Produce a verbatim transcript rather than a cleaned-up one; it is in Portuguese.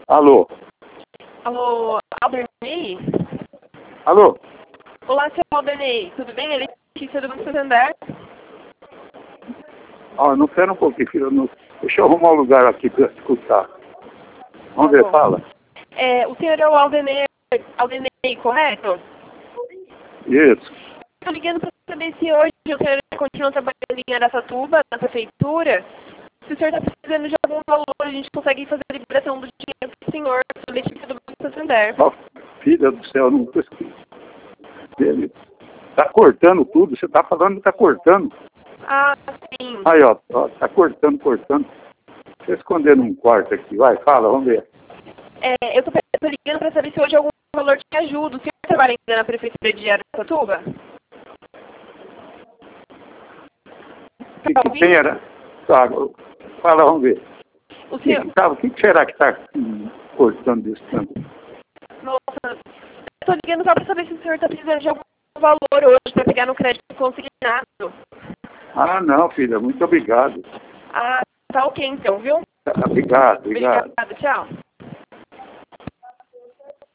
Alô? Alô, Alderney? Alô? Olá, seu Alderney. Tudo bem? Ele é Letícia do Banco Santander. Ó, não quero um pouquinho, filho. Não... Deixa eu arrumar um lugar aqui para escutar. Vamos Tá ver, bom. fala. É, o senhor é o Alderney, Alderney, correto? Isso. Estou ligando para saber se hoje o senhor continua trabalhando em Araçatuba, na prefeitura. Se o senhor está precisando de algum valor, a gente consegue fazer a liberação do dinheiro para o senhor, sou Letícia do Banco Santander. Ó, filha do céu, não pesquisa. Ele tá cortando tudo. Você tá falando que tá cortando. Ah, sim. Aí, ó, ó, tá cortando, cortando. Deixa eu esconder num quarto aqui. Vai, fala, vamos ver. É, eu estou ligando para saber se hoje algum valor te ajuda. O senhor trabalha ainda na prefeitura de Araçatuba? O que, que tem era? Tá, fala, vamos ver. O O que, senhor... que, tá, o que, que será que tá hum, cortando isso tanto? Nossa, estou ligando só para saber se o senhor está precisando de algum valor hoje para pegar no crédito consignado. Ah, não, filha, muito obrigado. Ah, tá ok então, viu? Tá, obrigado, obrigado. Obrigada, tchau.